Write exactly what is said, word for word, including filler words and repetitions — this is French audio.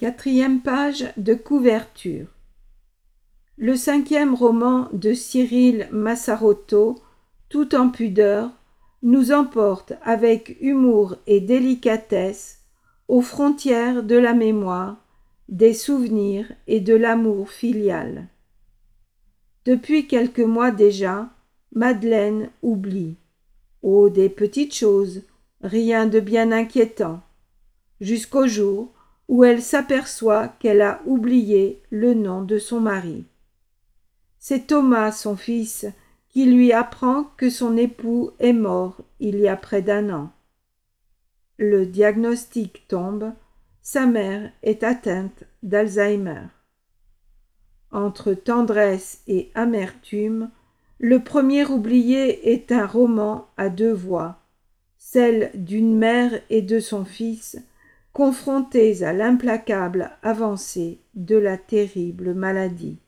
Quatrième page de couverture. Le cinquième roman de Cyril Massarotto, tout en pudeur, nous emporte avec humour et délicatesse aux frontières de la mémoire, des souvenirs et de l'amour filial. Depuis quelques mois déjà, Madeleine oublie. Oh, des petites choses, rien de bien inquiétant, jusqu'au jour où elle s'aperçoit qu'elle a oublié le nom de son mari. C'est Thomas, son fils, qui lui apprend que son époux est mort il y a près d'un an. Le diagnostic tombe, sa mère est atteinte d'Alzheimer. Entre tendresse et amertume, le premier oublié est un roman à deux voix, celle d'une mère et de son fils, confrontés à l'implacable avancée de la terrible maladie.